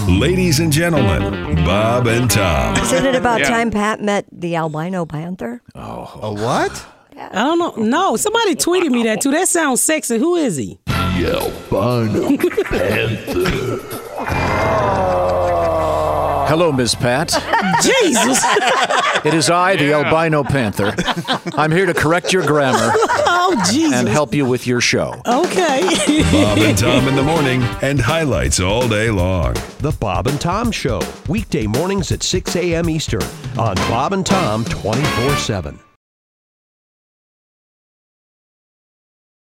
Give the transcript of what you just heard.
Ladies and gentlemen, Bob and Tom. Isn't it about time Pat met the albino panther? A what? I don't know. No, somebody tweeted me that too. That sounds sexy. Who is he? The albino panther. Hello, Ms. Pat. Jesus. It is I, the albino panther. I'm here to correct your grammar Oh, Jesus. and help you with your show. Okay. Bob and Tom in the morning and highlights all day long. The Bob and Tom Show, weekday mornings at 6 a.m. Eastern on Bob and Tom 24/7.